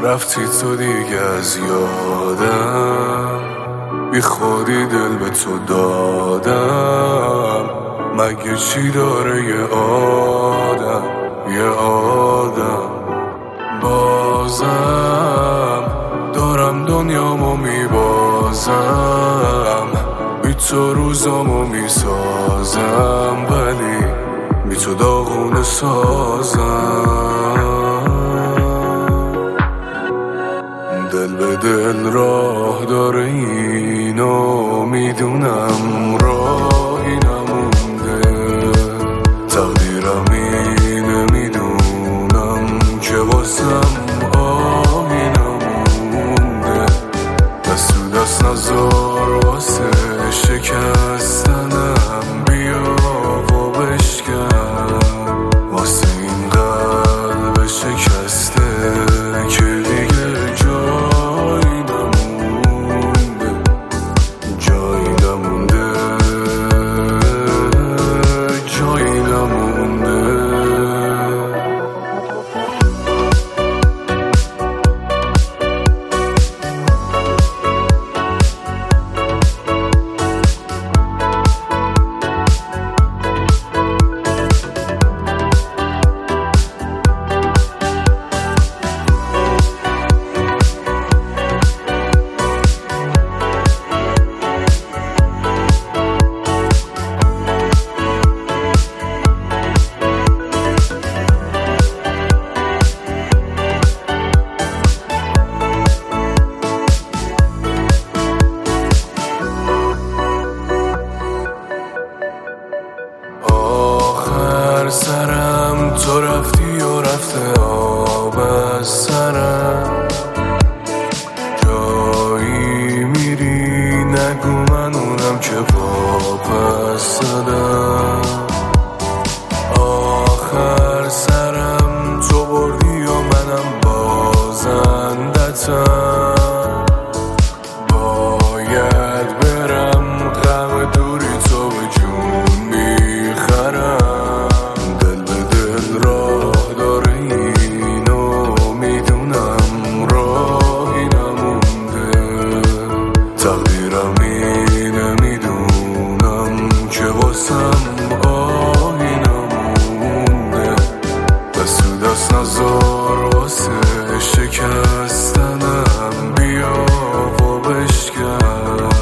رفتی تو دیگه از یادم، بی خودی دل به تو دادم. مگه چی داره یه آدم بازم دارم دنیامو میبازم، بی تو روزامو میسازم، ولی بی تو داغونه سازم. دل به دل راه داره اینو میدونم، راهی نمونده، تقدیرم اینه میدونم که واسم آهی نمونده. دست تو دست نزار واسه شکستنم، بیا و بشکن واسه این قلب شکسته که دیگه جایی نمونده. سرم تو رفتی و رفته آب از سرم، جایی میری نگو من اونم که واپس زدم. آخر سرم تو بردی و منم بازندتم، باید برم غم دوری تو به جون میخرم. تقدیرم اینه میدونم که واسم آهی نمونده. دست تو دست نزار واسه شکستنم، بیا و بشکن